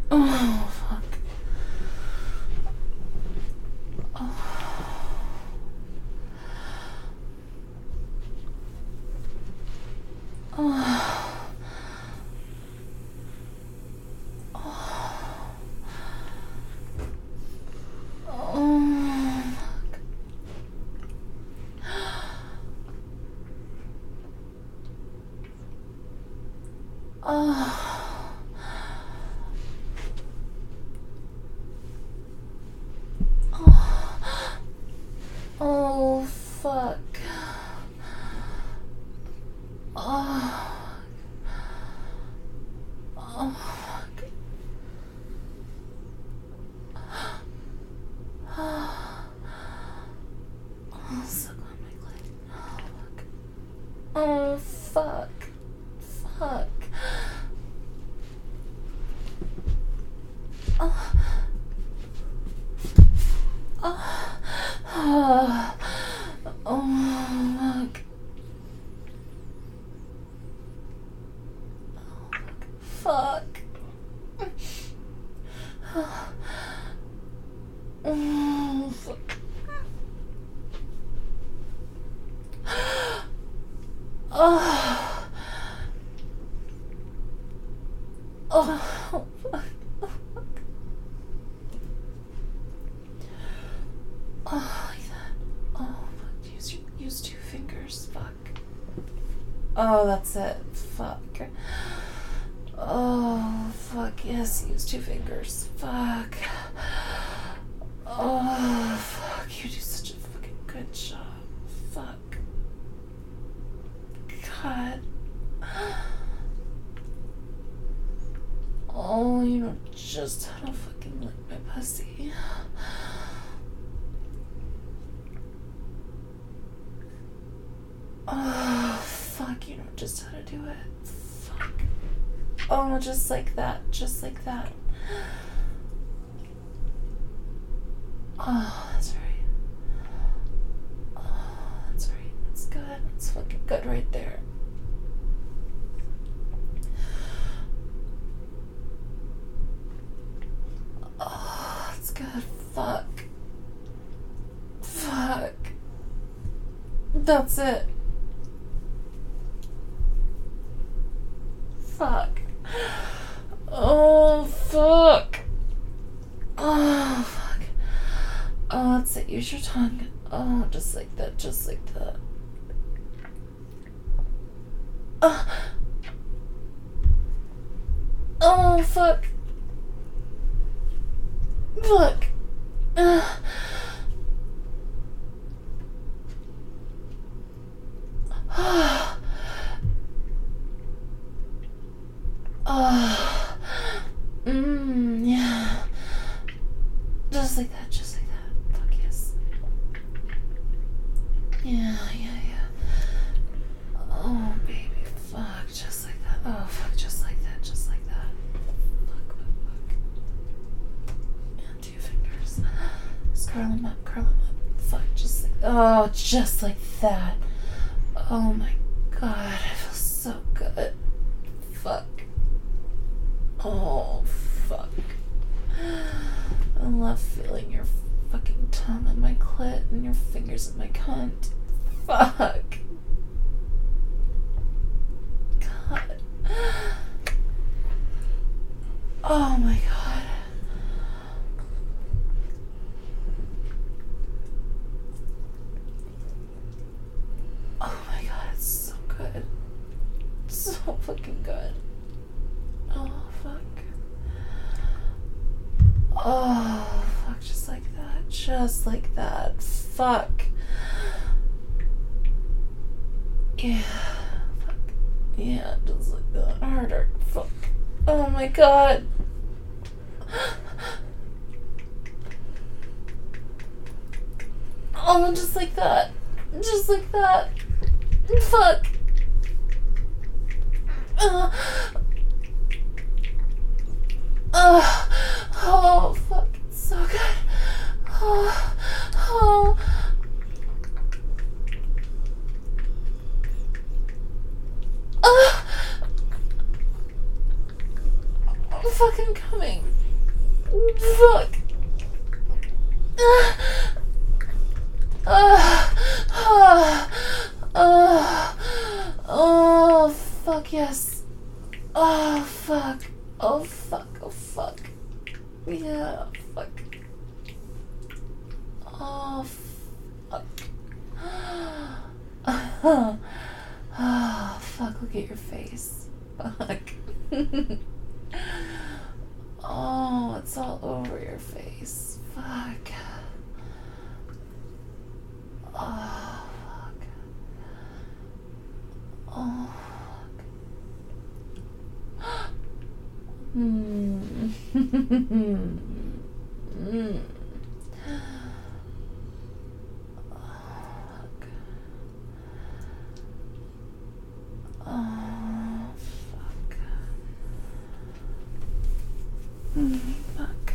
Oh, fuck. Oh. Oh. Oh. Oh. Oh, fuck. Oh. Oh, fuck. Oh, suck on my clit. Oh, fuck. Fuck. Oh. Oh. Oh. Oh, fuck. Fuck. Oh, fuck. Oh. Oh, fuck. Oh, like that. Oh, fuck. Use 2 fingers. Fuck. Oh, that's it. Fuck. Oh, fuck. Yes, use 2 fingers. Fuck. Oh, fuck. You do such a fucking good job. Fuck. God. Oh, you know just how to fucking lick my pussy. Oh, fuck, you know just how to do it. Fuck. Oh, just like that. Just like that. Oh, that's right. Oh, that's right. That's good. That's fucking good right there. Oh, that's good. Fuck. Fuck. That's it. Fuck. Oh, fuck. Oh, fuck. Oh, that's it. Use your tongue. Oh, just like that. Just like that. Oh, fuck. Fuck. Yeah. Just like that, just like that. Fuck yes. Yeah. Oh, baby, fuck, just like that. Oh, fuck, just like that, just like that. Fuck. And 2 fingers. Just curl them up. Fuck, just like, oh, just like that. Oh my god, I feel so good. Fuck. Oh, fuck. I love feeling your fucking tongue on my clit and your fingers in my cunt. Fuck. God. Oh my god. Oh my god, it's so good. So fucking good. Oh, fuck. Oh, fuck, just like that. Just like that. Fuck. Yeah. Fuck. Yeah, just like that. Harder. Fuck. Oh my god. Oh, just like that. Just like that. Fuck. Oh, fuck. It's so good. Oh. fucking coming. Fuck. Oh, fuck, yes. Oh, fuck. Oh, fuck. Oh, fuck. Yeah, fuck. Oh, fuck. Oh, fuck, look at your face. Fuck. Oh, it's all over your face. Fuck. Oh, fuck. Oh, fuck. Oh, fuck. Fuck.